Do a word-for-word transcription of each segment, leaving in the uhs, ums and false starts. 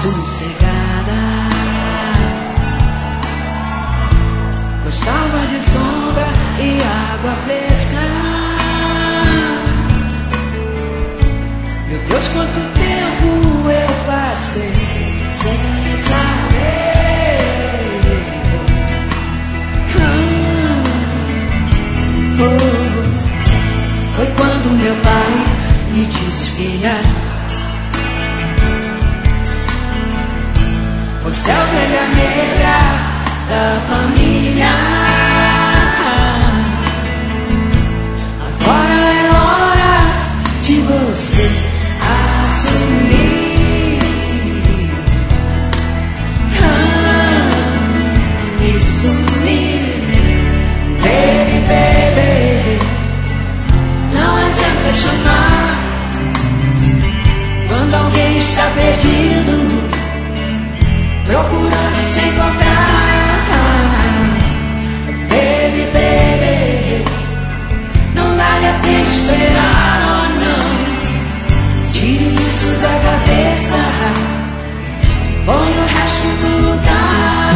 sossegada. Gostava de sombra e água fresca. Meu Deus, quanto tempo eu passei sem saber. Ah, oh, foi quando meu pai me disse: filha, você é a ovelha negra da família. Agora é hora de você assumir. Ah, e sumir. Baby, baby, não adianta chamar quando alguém está perdido, procurando se encontrar. Baby, baby, não vale a pena esperar, oh não. Tire isso da cabeça, põe o resto no lugar.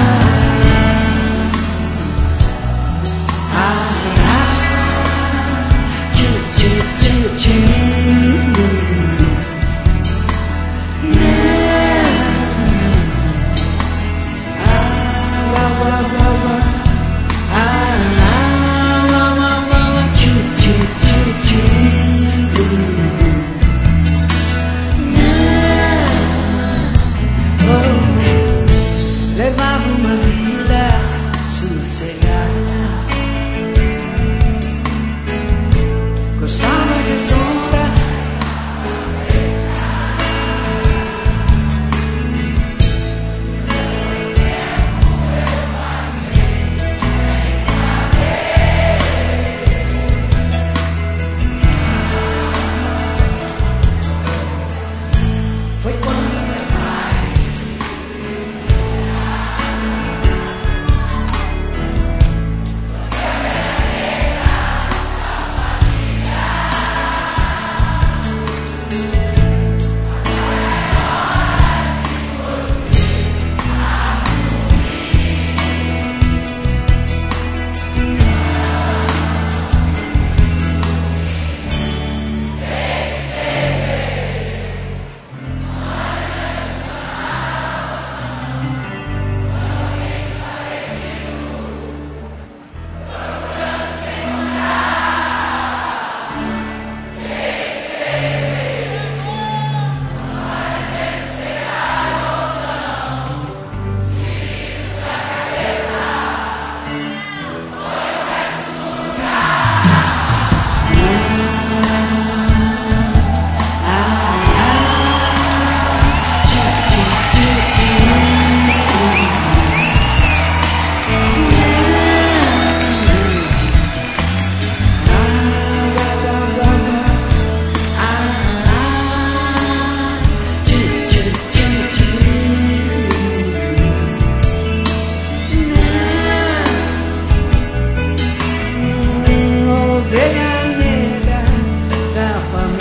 Ah, ah, tchu, tchu, tchu, tchu. Levava uma vida sossegada. Gostava de sombra. Foi quando meu pai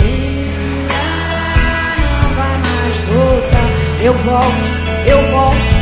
eu volto, eu volto.